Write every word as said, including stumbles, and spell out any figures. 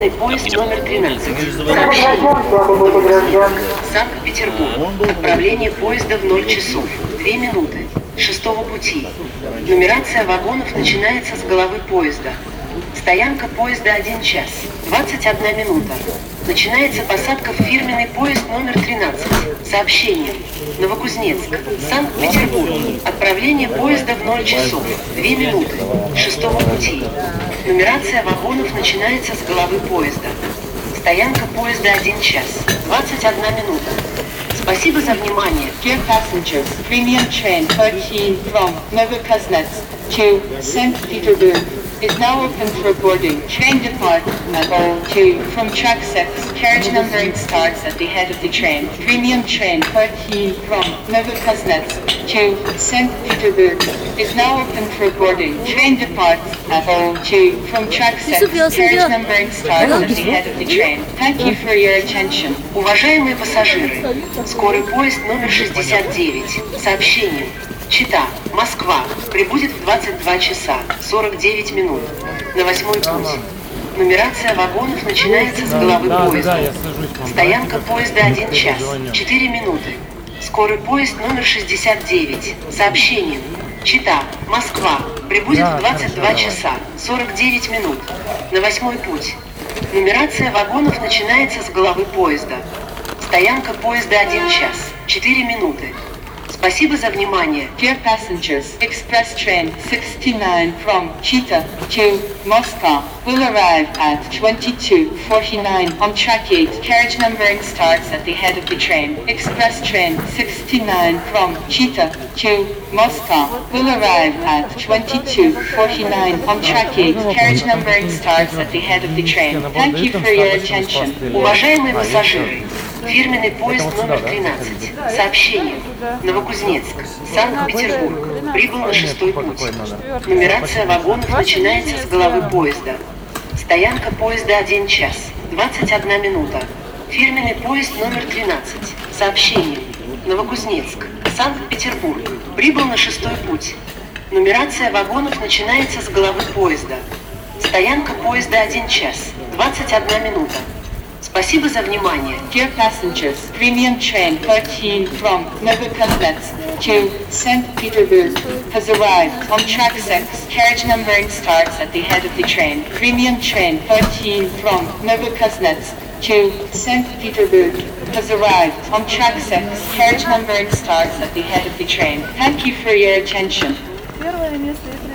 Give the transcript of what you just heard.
Поезд номер тринадцать. Сообщение. Санкт-Петербург. Отправление поезда в ноль часов две минуты шестого пути. Нумерация вагонов начинается с головы поезда. Стоянка поезда один час двадцать одна минута. Начинается посадка в фирменный поезд номер тринадцать. Сообщение. Новокузнецк. Санкт-Петербург. Отправление поезда в ноль часов две минуты шестого пути. Нумерация вагонов начинается с головы поезда. Стоянка поезда один час двадцать одна минута. Спасибо за внимание. Dear passengers, premium train thirteen from Novokuznetsk to Saint Petersburg is now open for boarding. Train depart at oh two from track six. Carriage numbering starts at the head of the train. Premium train thirteen from Novokuznetsk to Saint Petersburg is now open for boarding. Train departs at oh two from track six. Carriage numbering starts at the head of the train. Thank you for your attention. Уважаемые пассажиры, скорый поезд номер шестьдесят девять. Сообщение. Чита, Москва, прибудет в двадцать два часа сорок девять минут на восьмой путь. Нумерация вагонов начинается с головы поезда. Стоянка поезда один час четыре минуты. Скорый поезд номер шестьдесят девять. Сообщение. Чита, Москва, прибудет в двадцать два часа сорок девять минут на восьмой путь. Нумерация вагонов начинается с головы поезда. Стоянка поезда один час четыре минуты. Спасибо за внимание. Dear passengers, express train sixty-nine from Chita to Moscow will arrive at twenty-two forty-nine on track eight. Carriage numbering starts at the head of the train. Express train sixty-nine from Chita to Moscow will arrive at twenty-two forty-nine on track eight. Carriage numbering starts at the head of the train. Thank you for your attention. Уважаемые пассажиры, фирменный поезд номер тринадцать. Сообщение. Новокузнецк. Санкт-Петербург. Прибыл на шестой путь. Нумерация вагонов начинается с головы поезда. Стоянка поезда один час двадцать одна минута. Фирменный поезд номер тринадцать. Сообщение. Новокузнецк. Санкт-Петербург. Прибыл на шестой путь. Нумерация вагонов начинается с головы поезда. Стоянка поезда один час двадцать одна минута. Спасибо за внимание. Dear passengers, premium train thirteen from Novokuznetsk to Saint Petersburg has arrived on track six. Carriage numbering starts at the head of the train. Premium train thirteen from Novokuznetsk to Saint Petersburg has arrived on track six. Carriage numbering starts at the head of the train. Thank you for your attention. Первое место.